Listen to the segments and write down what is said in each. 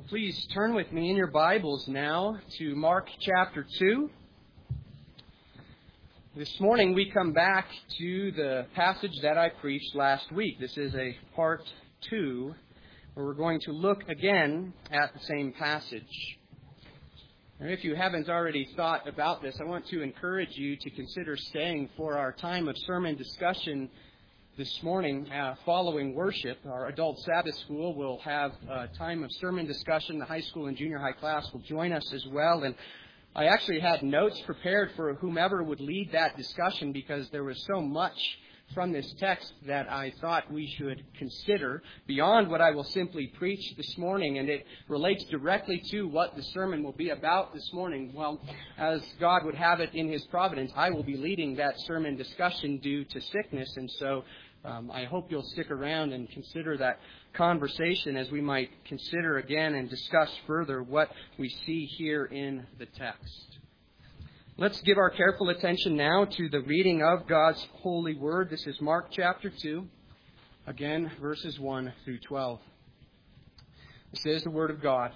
Well, please turn with me in your Bibles now to Mark chapter 2. This morning we come back to the passage that I preached last week. This is a part 2 where we're going to look again at the same passage. And if you haven't already thought about this, I want to encourage you to consider staying for our time of sermon discussion this morning following worship. Our adult Sabbath school will have a time of sermon discussion. The high school and junior high class will join us as well. And I actually had notes prepared for whomever would lead that discussion because there was so much from this text that I thought we should consider beyond what I will simply preach this morning. And it relates directly to what the sermon will be about this morning. Well, as God would have it in His providence, I will be leading that sermon discussion due to sickness. And so I hope you'll stick around and consider that conversation as we might consider again and discuss further what we see here in the text. Let's give our careful attention now to the reading of God's holy word. This is Mark chapter 2, again, verses 1 through 12. This is the word of God.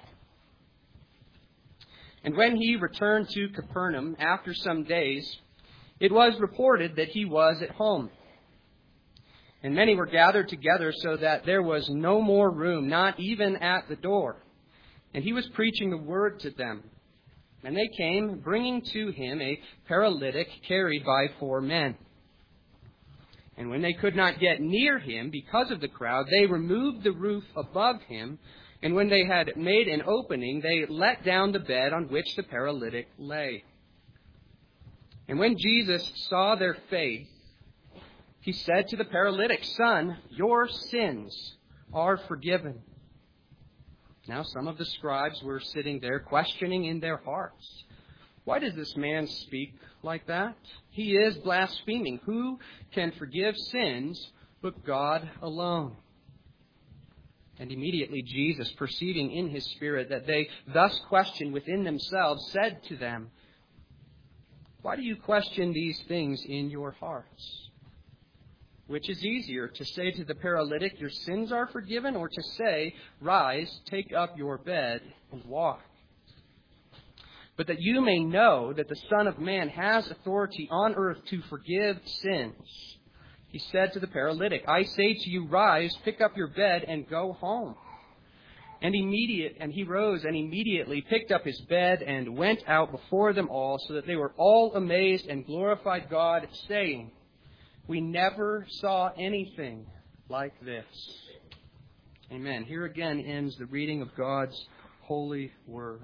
And when he returned to Capernaum after some days, it was reported that he was at home. And many were gathered together so that there was no more room, not even at the door. And he was preaching the word to them. And they came, bringing to him a paralytic carried by 4 men. And when they could not get near him because of the crowd, they removed the roof above him. And when they had made an opening, they let down the bed on which the paralytic lay. And when Jesus saw their faith, he said to the paralytic, "Son, your sins are forgiven." Now some of the scribes were sitting there, questioning in their hearts, "Why does this man speak like that? He is blaspheming. Who can forgive sins but God alone?" And immediately Jesus, perceiving in his spirit that they thus questioned within themselves, said to them, "Why do you question these things in your hearts? Which is easier, to say to the paralytic, 'Your sins are forgiven,' or to say, 'Rise, take up your bed and walk'? But that you may know that the Son of Man has authority on earth to forgive sins," he said to the paralytic, "I say to you, rise, pick up your bed, and go home." And he rose and immediately picked up his bed and went out before them all, so that they were all amazed and glorified God, saying, "We never saw anything like this." Amen. Here again ends the reading of God's holy word.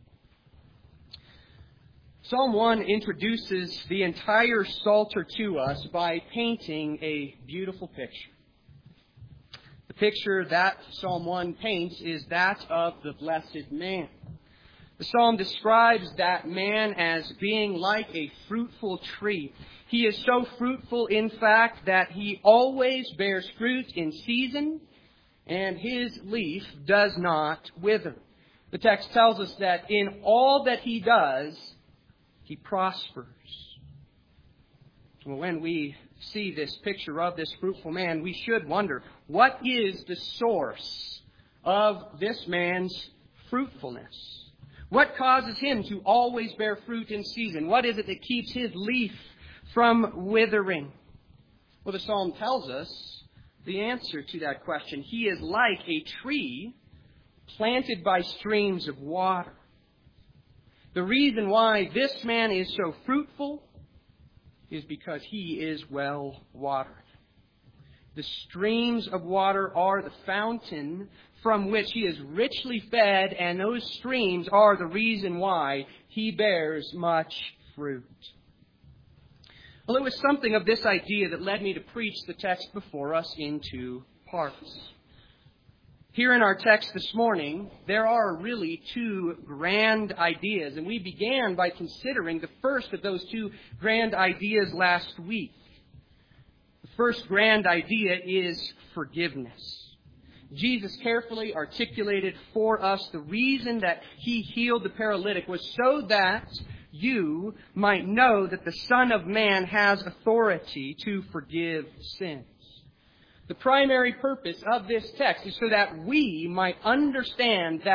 Psalm 1 introduces the entire Psalter to us by painting a beautiful picture. The picture that Psalm 1 paints is that of the blessed man. The psalm describes that man as being like a fruitful tree. He is so fruitful, in fact, that he always bears fruit in season, and his leaf does not wither. The text tells us that in all that he does, he prospers. Well, when we see this picture of this fruitful man, we should wonder, what is the source of this man's fruitfulness? What causes him to always bear fruit in season? What is it that keeps his leaf from withering? Well, the psalm tells us the answer to that question. He is like a tree planted by streams of water. The reason why this man is so fruitful is because he is well watered. The streams of water are the fountain from which he is richly fed, and those streams are the reason why he bears much fruit. Well, it was something of this idea that led me to preach the text before us in 2 parts. Here in our text this morning, there are really 2 grand ideas, and we began by considering the first of those 2 grand ideas last week. The first grand idea is forgiveness. Jesus carefully articulated for us the reason that he healed the paralytic was so that you might know that the Son of Man has authority to forgive sins. The primary purpose of this text is so that we might understand that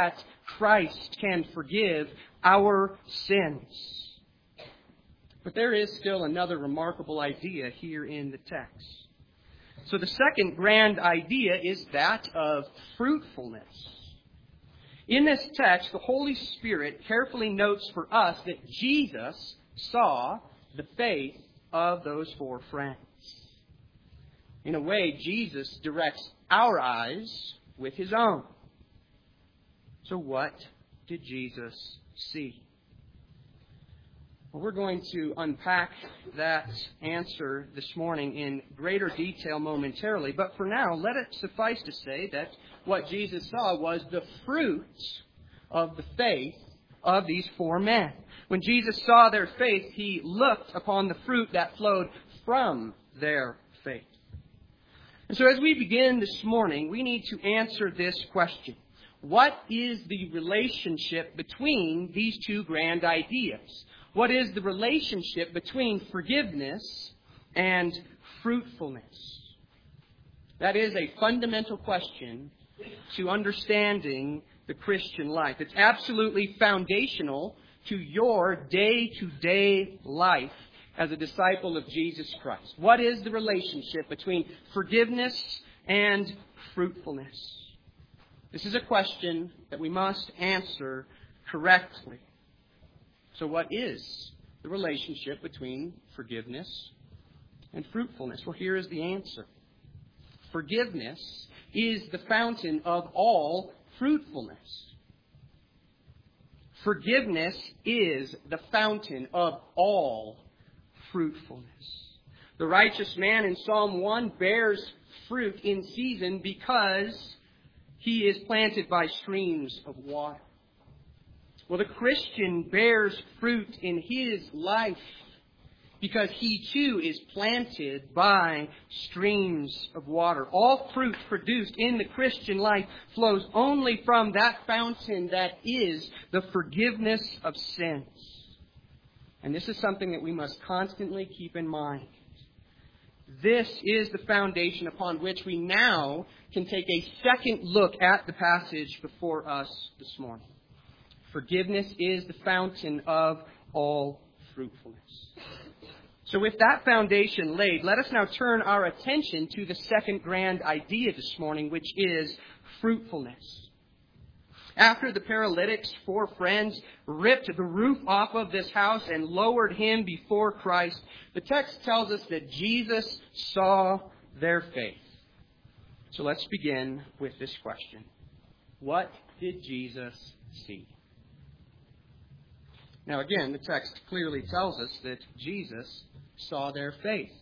Christ can forgive our sins. But there is still another remarkable idea here in the text. So the second grand idea is that of fruitfulness. In this text, the Holy Spirit carefully notes for us that Jesus saw the faith of those four friends. In a way, Jesus directs our eyes with His own. So what did Jesus see? Well, we're going to unpack that answer this morning in greater detail momentarily. But for now, let it suffice to say that what Jesus saw was the fruit of the faith of these four men. When Jesus saw their faith, He looked upon the fruit that flowed from their faith. And so as we begin this morning, we need to answer this question. What is the relationship between these two grand ideas? What is the relationship between forgiveness and fruitfulness? That is a fundamental question to understanding the Christian life. It's absolutely foundational to your day-to-day life as a disciple of Jesus Christ. What is the relationship between forgiveness and fruitfulness? This is a question that we must answer correctly. So what is the relationship between forgiveness and fruitfulness? Well, here is the answer. Forgiveness is the fountain of all fruitfulness. Forgiveness is the fountain of all fruitfulness. The righteous man in Psalm 1 bears fruit in season because he is planted by streams of water. Well, the Christian bears fruit in his life because he too is planted by streams of water. All fruit produced in the Christian life flows only from that fountain that is the forgiveness of sins. And this is something that we must constantly keep in mind. This is the foundation upon which we now can take a second look at the passage before us this morning. Forgiveness is the fountain of all fruitfulness. So with that foundation laid, let us now turn our attention to the second grand idea this morning, which is fruitfulness. After the paralytic's four friends ripped the roof off of this house and lowered him before Christ, the text tells us that Jesus saw their faith. So let's begin with this question. What did Jesus see? Now again, the text clearly tells us that Jesus saw their faith.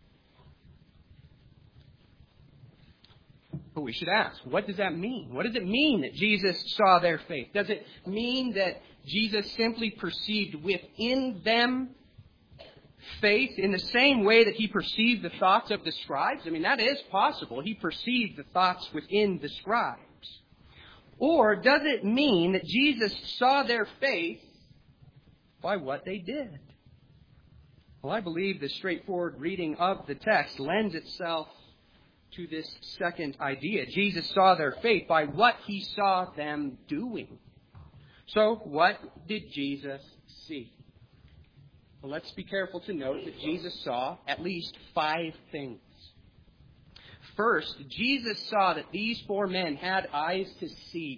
But we should ask, what does that mean? What does it mean that Jesus saw their faith? Does it mean that Jesus simply perceived within them faith in the same way that He perceived the thoughts of the scribes? I mean, that is possible. He perceived the thoughts within the scribes. Or does it mean that Jesus saw their faith by what they did? Well, I believe the straightforward reading of the text lends itself to this second idea. Jesus saw their faith by what He saw them doing. So, what did Jesus see? Well, let's be careful to note that Jesus saw at least 5 things. First, Jesus saw that these 4 men had eyes to see.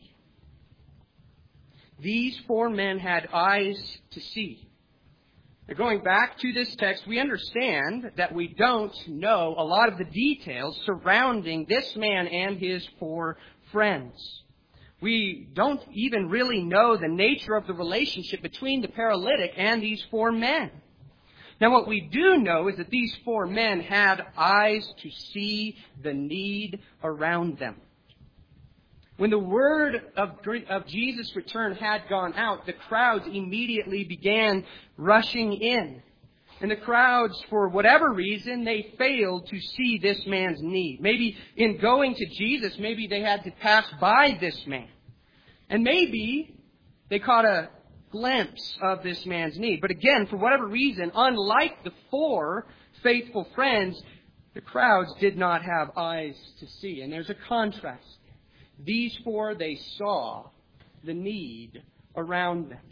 These 4 men had eyes to see. Now, going back to this text, we understand that we don't know a lot of the details surrounding this man and his 4 friends. We don't even really know the nature of the relationship between the paralytic and these 4 men. Now, what we do know is that these 4 men had eyes to see the need around them. When the word of Jesus' return had gone out, the crowds immediately began rushing in. And the crowds, for whatever reason, they failed to see this man's need. Maybe in going to Jesus, maybe they had to pass by this man. And maybe they caught a glimpse of this man's need. But again, for whatever reason, unlike the 4 faithful friends, the crowds did not have eyes to see. And there's a contrast. These 4, they saw, the need around them.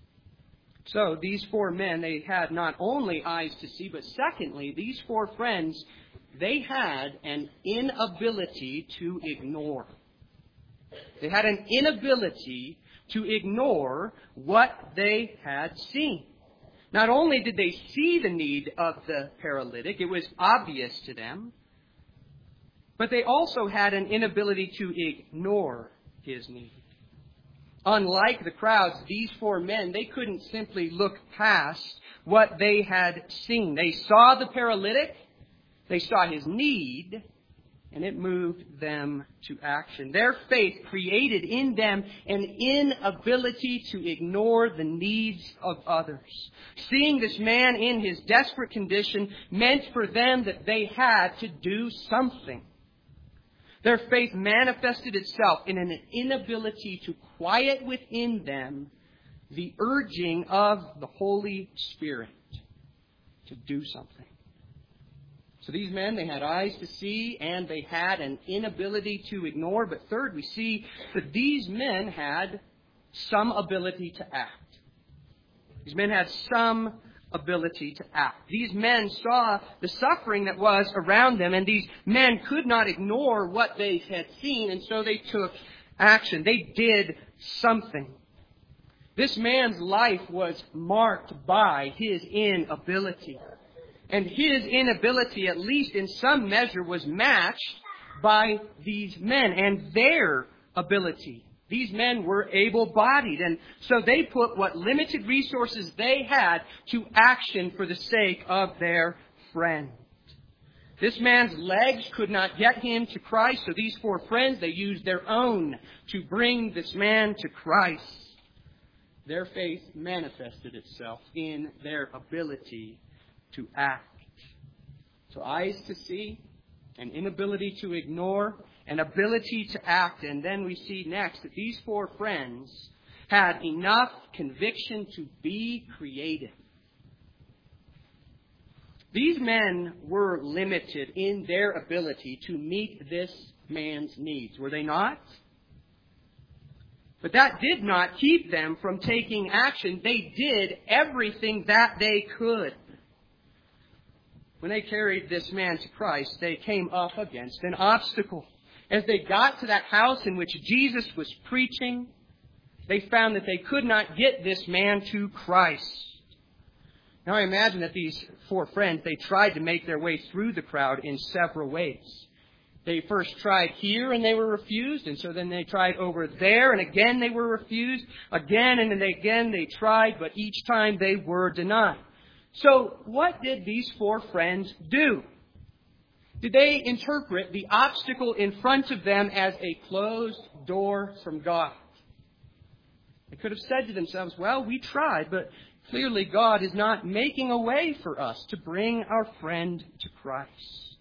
So these four men, they had not only eyes to see, but secondly, these four friends, they had an inability to ignore. They had an inability to ignore what they had seen. Not only did they see the need of the paralytic, it was obvious to them, but they also had an inability to ignore his need. Unlike the crowds, these four men, they couldn't simply look past what they had seen. They saw the paralytic, they saw his need, and it moved them to action. Their faith created in them an inability to ignore the needs of others. Seeing this man in his desperate condition meant for them that they had to do something. Their faith manifested itself in an inability to quiet within them the urging of the Holy Spirit to do something. So these men, they had eyes to see and they had an inability to ignore. But third, we see that these men had some ability to act. These men had some ability to act. These men saw the suffering that was around them, and these men could not ignore what they had seen, and so they took action. They did something. This man's life was marked by his inability. And his inability, at least in some measure, was matched by these men and their ability. These men were able-bodied, and so they put what limited resources they had to action for the sake of their friend. This man's legs could not get him to Christ, so these four friends, they used their own to bring this man to Christ. Their faith manifested itself in their ability to act. So eyes to see, an inability to ignore, an ability to act. And then we see next that these four friends had enough conviction to be creative. These men were limited in their ability to meet this man's needs, were they not? But that did not keep them from taking action. They did everything that they could. When they carried this man to Christ, they came up against an obstacle. As they got to that house in which Jesus was preaching, they found that they could not get this man to Christ. Now I imagine that these four friends, they tried to make their way through the crowd in several ways. They first tried here and they were refused, and so then they tried over there and again they were refused. Again and again they tried, but each time they were denied. So what did these four friends do? Did they interpret the obstacle in front of them as a closed door from God? They could have said to themselves, well, we tried, but clearly God is not making a way for us to bring our friend to Christ.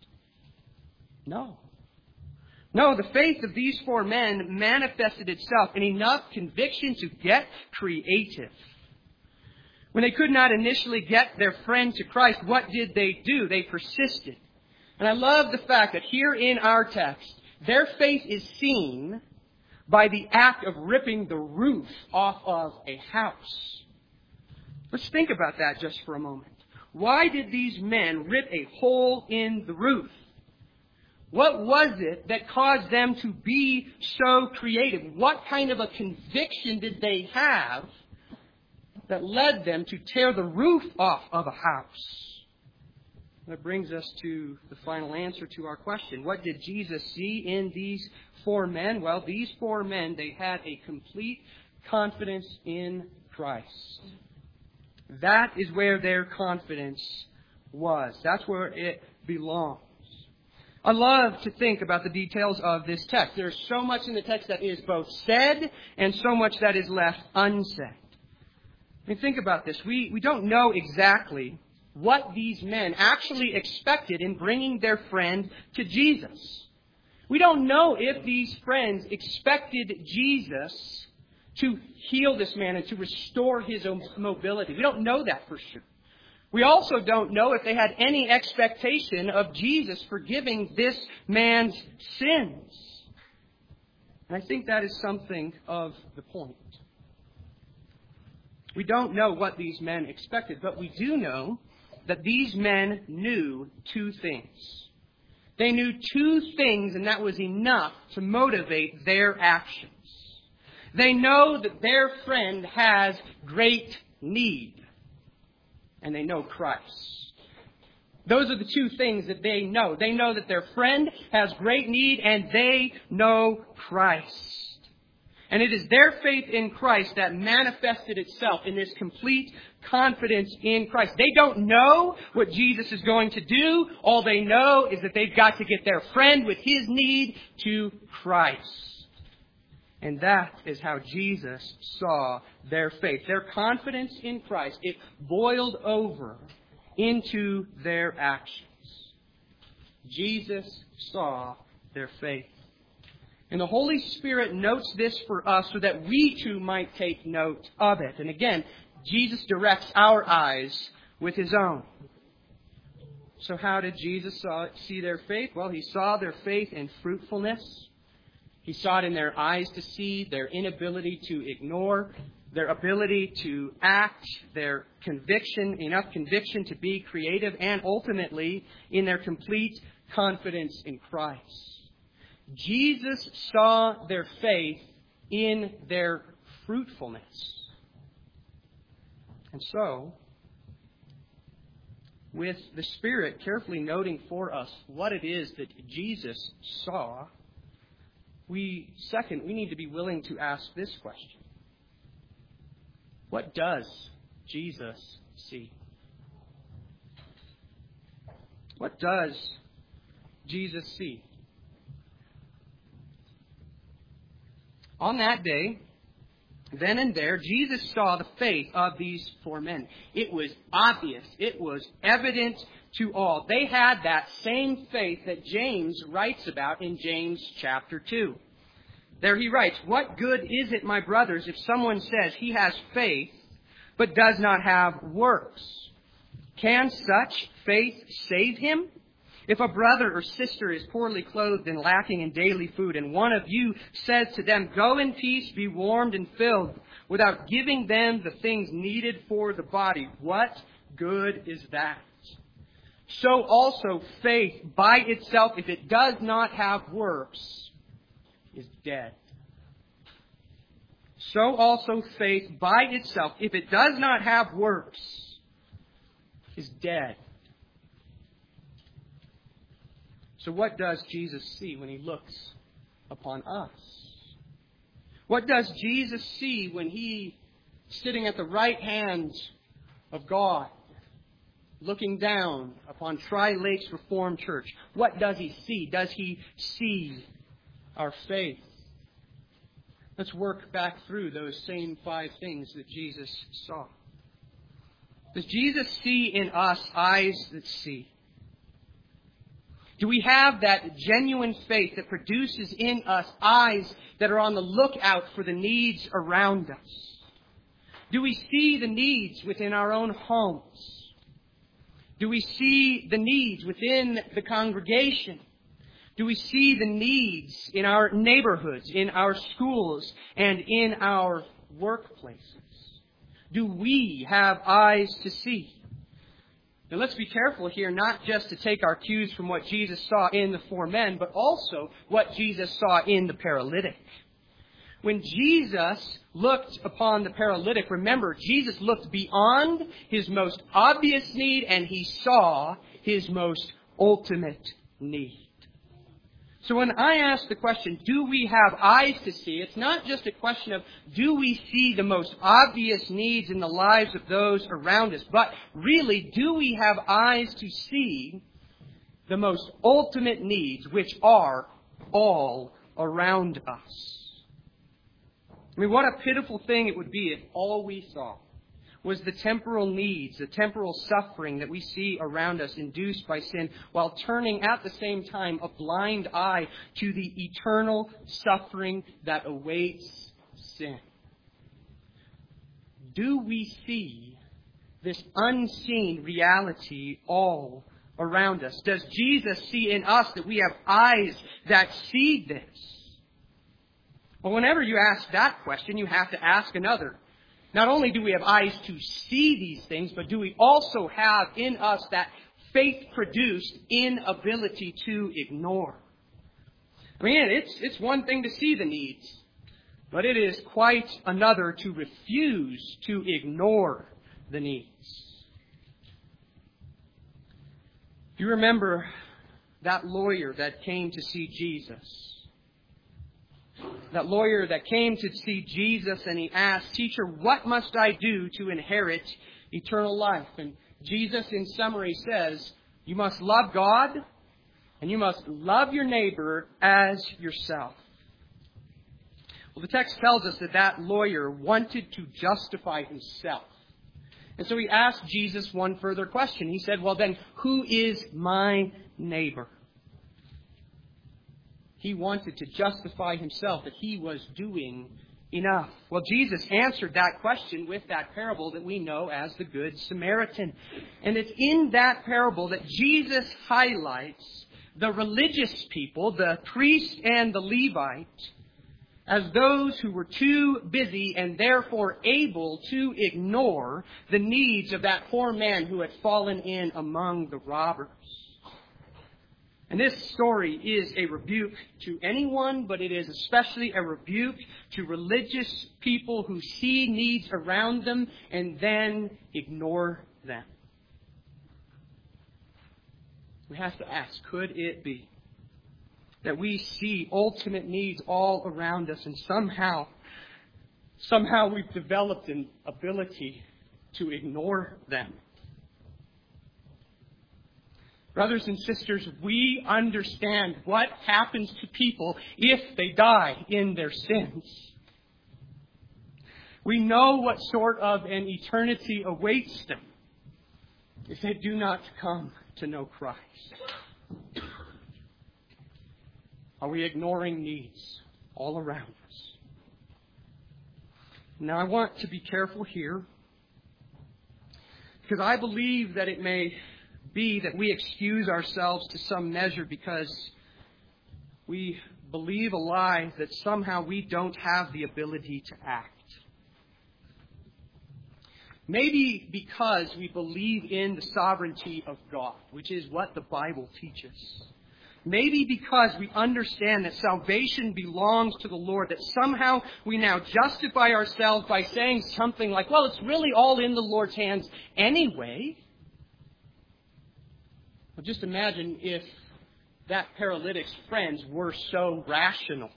No. No, the faith of these four men manifested itself in enough conviction to get creative. When they could not initially get their friend to Christ, what did they do? They persisted. And I love the fact that here in our text, their faith is seen by the act of ripping the roof off of a house. Let's think about that just for a moment. Why did these men rip a hole in the roof? What was it that caused them to be so creative? What kind of a conviction did they have that led them to tear the roof off of a house? That brings us to the final answer to our question. What did Jesus see in these four men? Well, these four men, they had a complete confidence in Christ. That is where their confidence was. That's where it belongs. I love to think about the details of this text. There's so much in the text that is both said and so much that is left unsaid. I mean, think about this. We don't know exactly what these men actually expected in bringing their friend to Jesus. We don't know if these friends expected Jesus to heal this man and to restore his mobility. We don't know that for sure. We also don't know if they had any expectation of Jesus forgiving this man's sins. And I think that is something of the point. We don't know what these men expected, but we do know that these men knew two things. They knew two things, and that was enough to motivate their actions. They know that their friend has great need, and they know Christ. Those are the two things that they know. They know that their friend has great need, and they know Christ. And it is their faith in Christ that manifested itself in this complete confidence in Christ. They don't know what Jesus is going to do. All they know is that they've got to get their friend with his need to Christ. And that is how Jesus saw their faith. Their confidence in Christ, it boiled over into their actions. Jesus saw their faith. And the Holy Spirit notes this for us so that we too might take note of it. And again, Jesus directs our eyes with his own. So how did Jesus see their faith? Well, he saw their faith in fruitfulness. He saw it in their eyes to see, their inability to ignore, their ability to act, their conviction, enough conviction to be creative, and ultimately in their complete confidence in Christ. Jesus saw their faith in their fruitfulness. And so, with the Spirit carefully noting for us what it is that Jesus saw, we need to be willing to ask this question. What does Jesus see? What does Jesus see? On that day, then and there, Jesus saw the faith of these four men. It was obvious. It was evident to all. They had that same faith that James writes about in James chapter 2. There he writes, "What good is it, my brothers, if someone says he has faith but does not have works? Can such faith save him? If a brother or sister is poorly clothed and lacking in daily food, and one of you says to them, 'Go in peace, be warmed and filled,' without giving them the things needed for the body, what good is that? So also faith by itself, if it does not have works, is dead. So also faith by itself, if it does not have works, is dead." So what does Jesus see when he looks upon us? What does Jesus see when he, sitting at the right hand of God, looking down upon Tri-Lakes Reformed Church, what does he see? Does he see our faith? Let's work back through those same 5 things that Jesus saw. Does Jesus see in us eyes that see? Do we have that genuine faith that produces in us eyes that are on the lookout for the needs around us? Do we see the needs within our own homes? Do we see the needs within the congregation? Do we see the needs in our neighborhoods, in our schools, and in our workplaces? Do we have eyes to see? Now let's be careful here, not just to take our cues from what Jesus saw in the 4 men, but also what Jesus saw in the paralytic. When Jesus looked upon the paralytic, remember, Jesus looked beyond his most obvious need and he saw his most ultimate need. So when I ask the question, do we have eyes to see? It's not just a question of, do we see the most obvious needs in the lives of those around us? But really, do we have eyes to see the most ultimate needs, which are all around us? I mean, what a pitiful thing it would be if all we saw was the temporal needs, the temporal suffering that we see around us induced by sin, while turning at the same time a blind eye to the eternal suffering that awaits sin. Do we see this unseen reality all around us? Does Jesus see in us that we have eyes that see this? Well, whenever you ask that question, you have to ask another. Not only do we have eyes to see these things, but do we also have in us that faith-produced inability to ignore? I mean, it's one thing to see the needs, but it is quite another to refuse to ignore the needs. Do you remember that lawyer that came to see Jesus? That lawyer that came to see Jesus and he asked, "Teacher, what must I do to inherit eternal life?" And Jesus, in summary, says, you must love God and you must love your neighbor as yourself. Well, the text tells us that that lawyer wanted to justify himself. And so he asked Jesus one further question. He said, well then, who is my neighbor? He wanted to justify himself that he was doing enough. Well, Jesus answered that question with that parable that we know as the Good Samaritan. And it's in that parable that Jesus highlights the religious people, the priest and the Levite, as those who were too busy and therefore able to ignore the needs of that poor man who had fallen in among the robbers. And this story is a rebuke to anyone, but it is especially a rebuke to religious people who see needs around them and then ignore them. We have to ask, could it be that we see ultimate needs all around us and somehow we've developed an ability to ignore them? Brothers and sisters, we understand what happens to people if they die in their sins. We know what sort of an eternity awaits them if they do not come to know Christ. Are we ignoring needs all around us? Now, I want to be careful here because I believe that it may be that we excuse ourselves to some measure because we believe a lie that somehow we don't have the ability to act. Maybe because we believe in the sovereignty of God, which is what the Bible teaches. Maybe because we understand that salvation belongs to the Lord, that somehow we now justify ourselves by saying something like, well, it's really all in the Lord's hands anyway. Well, just imagine if that paralytic's friends were so rational.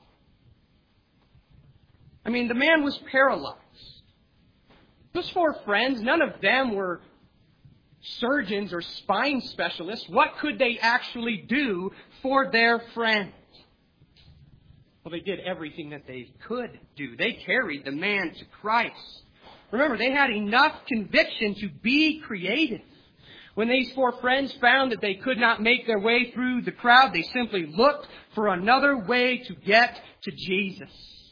I mean, the man was paralyzed. Those four friends, none of them were surgeons or spine specialists. What could they actually do for their friend? Well, they did everything that they could do. They carried the man to Christ. Remember, they had enough conviction to be creative. When these four friends found that they could not make their way through the crowd, they simply looked for another way to get to Jesus.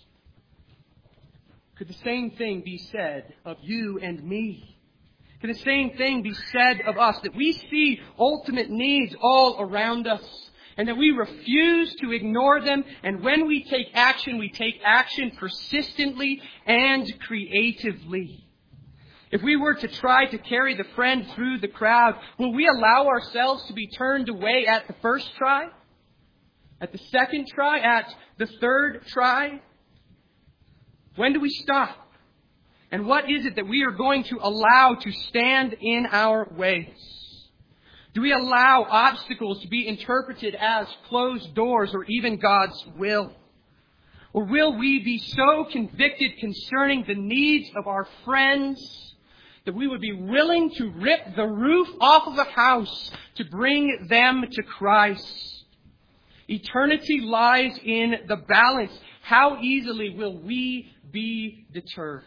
Could the same thing be said of you and me? Could the same thing be said of us, that we see ultimate needs all around us and that we refuse to ignore them, and when we take action persistently and creatively? If we were to try to carry the friend through the crowd, will we allow ourselves to be turned away at the first try? At the second try? At the third try? When do we stop? And what is it that we are going to allow to stand in our ways? Do we allow obstacles to be interpreted as closed doors or even God's will? Or will we be so convicted concerning the needs of our friends that we would be willing to rip the roof off of a house to bring them to Christ? Eternity lies in the balance. How easily will we be deterred?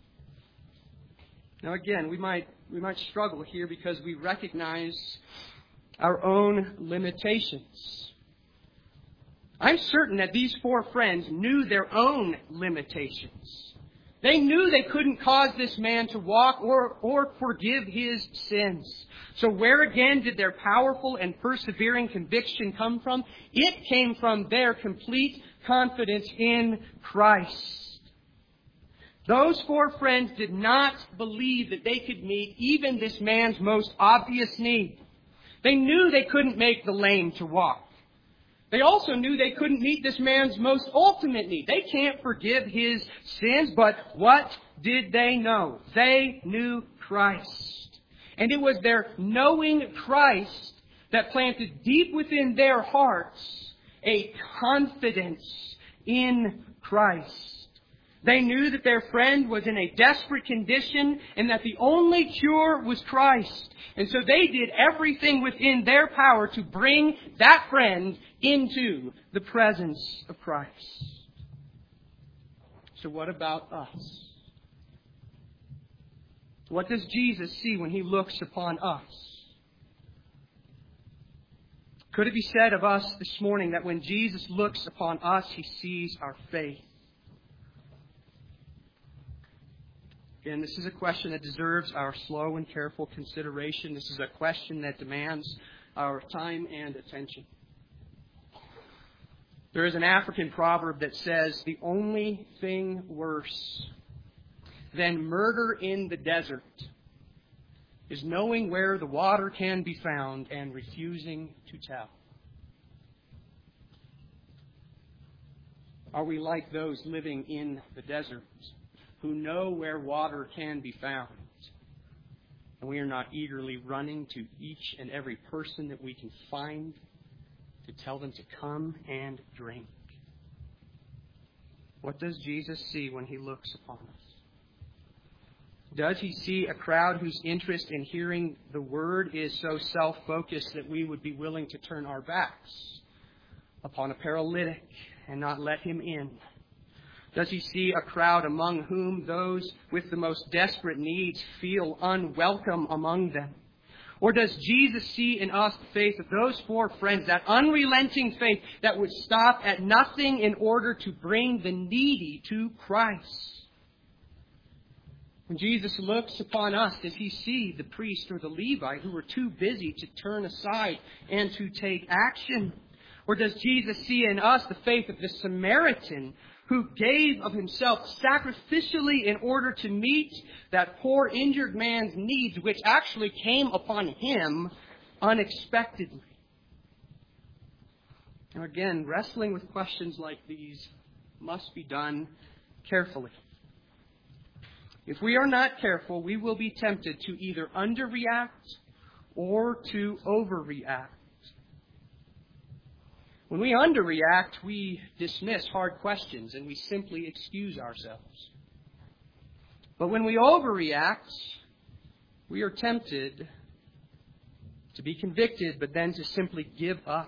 Now again, we might struggle here because we recognize our own limitations. I'm certain that these four friends knew their own limitations. They knew they couldn't cause this man to walk or forgive his sins. So where again did their powerful and persevering conviction come from? It came from their complete confidence in Christ. Those four friends did not believe that they could meet even this man's most obvious need. They knew they couldn't make the lame to walk. They also knew they couldn't meet this man's most ultimate need. They can't forgive his sins, but what did they know? They knew Christ. And it was their knowing Christ that planted deep within their hearts a confidence in Christ. They knew that their friend was in a desperate condition and that the only cure was Christ. And so they did everything within their power to bring that friend into the presence of Christ. So what about us? What does Jesus see when He looks upon us? Could it be said of us this morning that when Jesus looks upon us, He sees our faith? Again, this is a question that deserves our slow and careful consideration. This is a question that demands our time and attention. There is an African proverb that says, "The only thing worse than murder in the desert is knowing where the water can be found and refusing to tell." Are we like those living in the desert who know where water can be found, and we are not eagerly running to each and every person that we can find to tell them to come and drink? What does Jesus see when He looks upon us? Does He see a crowd whose interest in hearing the Word is so self-focused that we would be willing to turn our backs upon a paralytic and not let him in? Does He see a crowd among whom those with the most desperate needs feel unwelcome among them? Or does Jesus see in us the faith of those four friends, that unrelenting faith that would stop at nothing in order to bring the needy to Christ? When Jesus looks upon us, does He see the priest or the Levite who were too busy to turn aside and to take action? Or does Jesus see in us the faith of the Samaritan who gave of himself sacrificially in order to meet that poor injured man's needs, which actually came upon him unexpectedly? Now again, wrestling with questions like these must be done carefully. If we are not careful, we will be tempted to either underreact or to overreact. When we underreact, we dismiss hard questions and we simply excuse ourselves. But when we overreact, we are tempted to be convicted, but then to simply give up.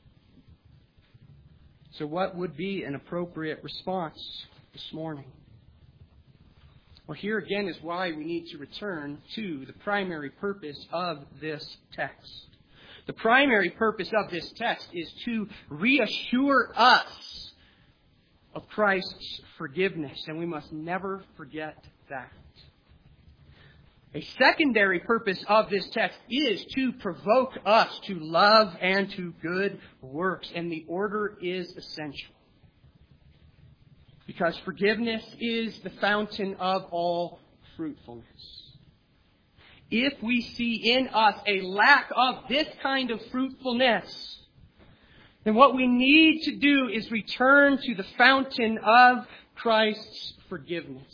So what would be an appropriate response this morning? Well, here again is why we need to return to the primary purpose of this text. The primary purpose of this text is to reassure us of Christ's forgiveness, and we must never forget that. A secondary purpose of this text is to provoke us to love and to good works, and the order is essential. Because forgiveness is the fountain of all fruitfulness. If we see in us a lack of this kind of fruitfulness, then what we need to do is return to the fountain of Christ's forgiveness.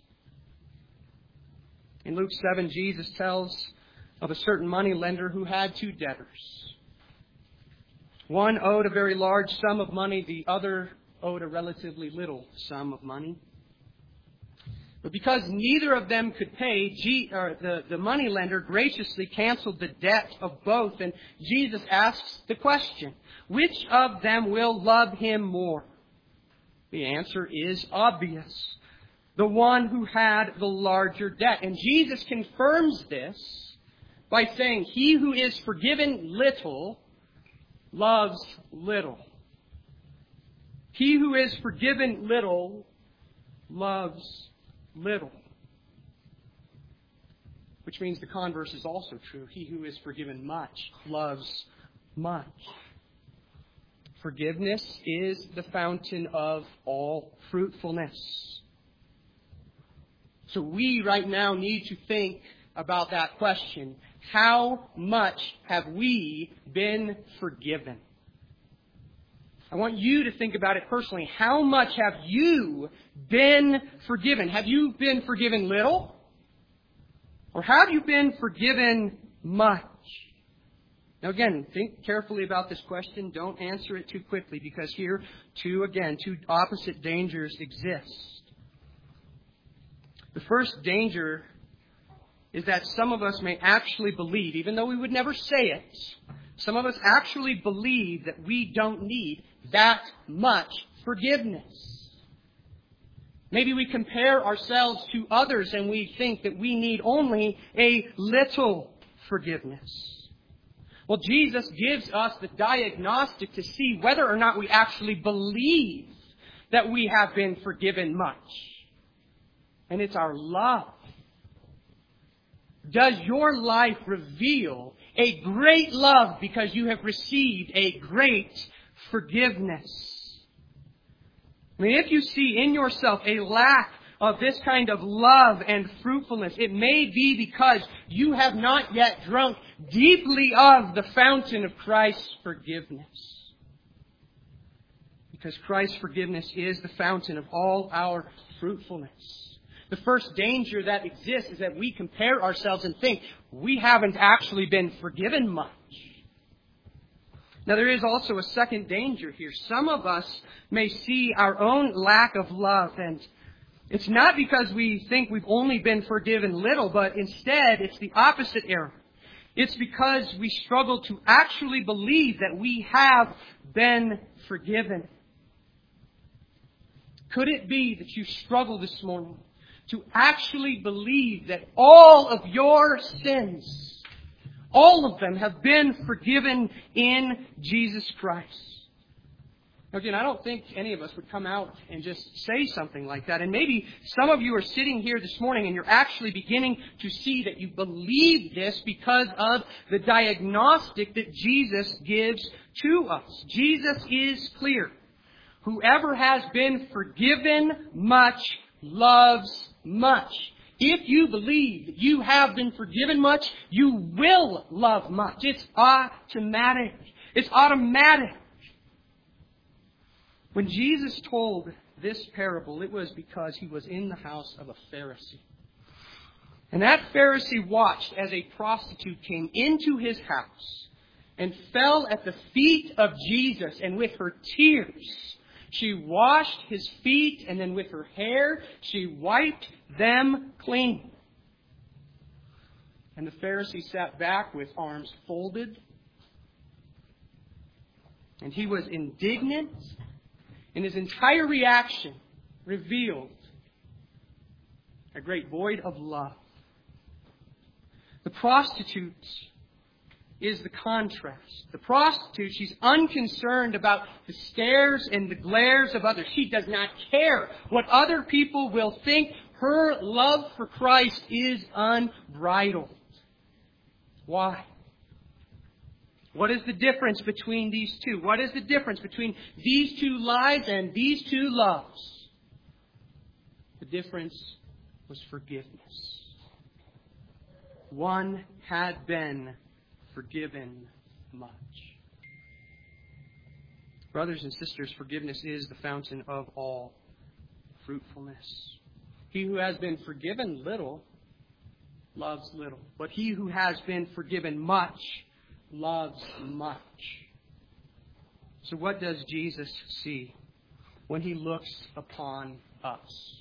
In Luke 7, Jesus tells of a certain moneylender who had two debtors. One owed a very large sum of money, the other owed a relatively little sum of money. But because neither of them could pay, the moneylender graciously canceled the debt of both. And Jesus asks the question, which of them will love him more? The answer is obvious. The one who had the larger debt. And Jesus confirms this by saying, he who is forgiven little loves little. He who is forgiven little loves little. Which means the converse is also true. He who is forgiven much loves much. Forgiveness is the fountain of all fruitfulness. So we right now need to think about that question. How much have we been forgiven? I want you to think about it personally. How much have you been forgiven? Have you been forgiven little? Or have you been forgiven much? Now again, think carefully about this question. Don't answer it too quickly, because here, two opposite dangers exist. The first danger is that some of us may actually believe, even though we would never say it, some of us actually believe that we don't need that much forgiveness. Maybe we compare ourselves to others and we think that we need only a little forgiveness. Well, Jesus gives us the diagnostic to see whether or not we actually believe that we have been forgiven much. And it's our love. Does your life reveal a great love because you have received a great forgiveness? I mean, if you see in yourself a lack of this kind of love and fruitfulness, it may be because you have not yet drunk deeply of the fountain of Christ's forgiveness. Because Christ's forgiveness is the fountain of all our fruitfulness. The first danger that exists is that we compare ourselves and think we haven't actually been forgiven much. Now, there is also a second danger here. Some of us may see our own lack of love, and it's not because we think we've only been forgiven little, but instead it's the opposite error. It's because we struggle to actually believe that we have been forgiven. Could it be that you struggle this morning to actually believe that all of your sins, all of them, have been forgiven in Jesus Christ? Again, I don't think any of us would come out and just say something like that. And maybe some of you are sitting here this morning and you're actually beginning to see that you believe this because of the diagnostic that Jesus gives to us. Jesus is clear. Whoever has been forgiven much loves much. If you believe that you have been forgiven much, you will love much. It's automatic. It's automatic. When Jesus told this parable, it was because he was in the house of a Pharisee. And that Pharisee watched as a prostitute came into his house and fell at the feet of Jesus, and with her tears she washed his feet, and then with her hair she wiped them clean. And the Pharisee sat back with arms folded, and he was indignant, and his entire reaction revealed a great void of love. The prostitute is the contrast. The prostitute, she's unconcerned about the stares and the glares of others. She does not care what other people will think. Her love for Christ is unbridled. Why? What is the difference between these two? What is the difference between these two lives and these two loves? The difference was forgiveness. One had been forgiven much. Brothers and sisters, forgiveness is the fountain of all fruitfulness. He who has been forgiven little loves little, but he who has been forgiven much loves much. So what does Jesus see when he looks upon us?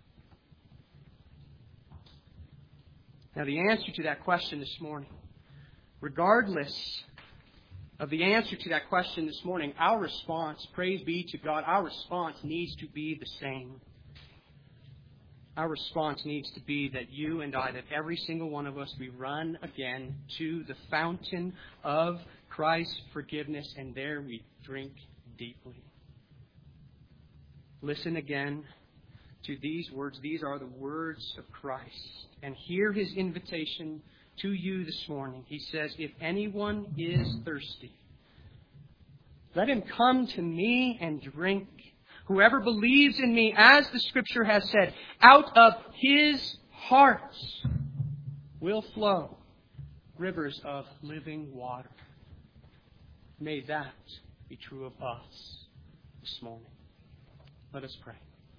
Now, the answer to that question this morning, regardless of the answer to that question this morning, our response, praise be to God, our response needs to be the same. Our response needs to be that you and I, that every single one of us, we run again to the fountain of Christ's forgiveness, and there we drink deeply. Listen again to these words. These are the words of Christ. And hear His invitation to you this morning. He says, if anyone is thirsty, let him come to me and drink. Whoever believes in me, as the Scripture has said, out of his heart will flow rivers of living water. May that be true of us this morning. Let us pray.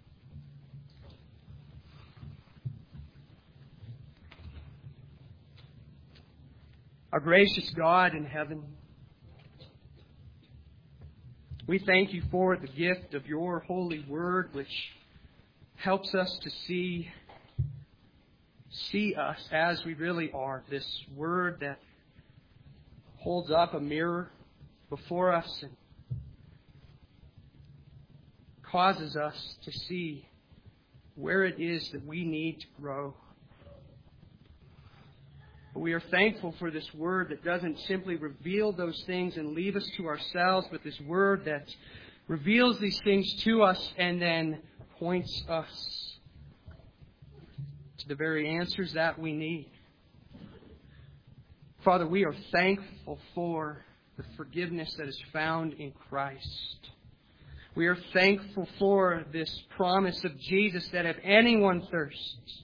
Our gracious God in heaven, we thank you for the gift of your holy word, which helps us to see us as we really are. This word that holds up a mirror before us and causes us to see where it is that we need to grow. We are thankful for this word that doesn't simply reveal those things and leave us to ourselves, but this word that reveals these things to us and then points us to the very answers that we need. Father, we are thankful for the forgiveness that is found in Christ. We are thankful for this promise of Jesus that if anyone thirsts,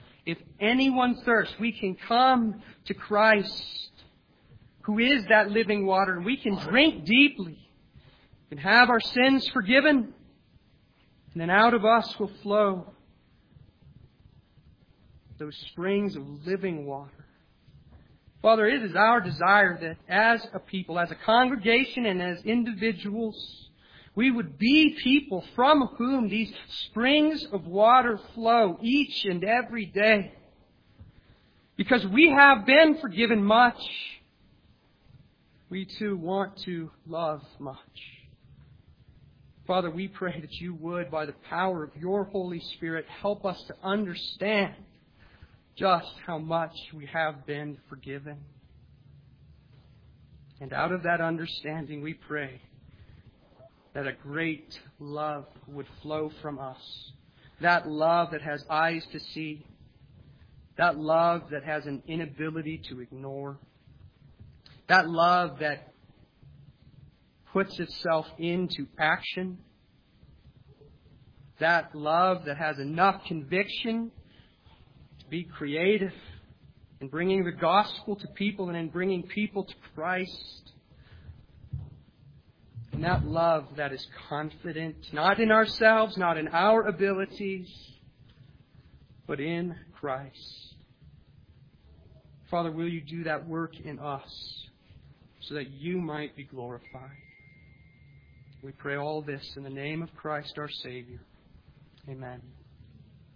we can come to Christ, who is that living water, and we can drink deeply and have our sins forgiven, and then out of us will flow those springs of living water. Father, it is our desire that as a people, as a congregation, and as individuals, we would be people from whom these springs of water flow each and every day. Because we have been forgiven much, we too want to love much. Father, we pray that you would, by the power of your Holy Spirit, help us to understand just how much we have been forgiven. And out of that understanding, we pray that a great love would flow from us. That love that has eyes to see. That love that has an inability to ignore. That love that puts itself into action. That love that has enough conviction to be creative in bringing the gospel to people and in bringing people to Christ. And that love that is confident, not in ourselves, not in our abilities, but in Christ. Father, will you do that work in us so that you might be glorified? We pray all this in the name of Christ our Savior. Amen.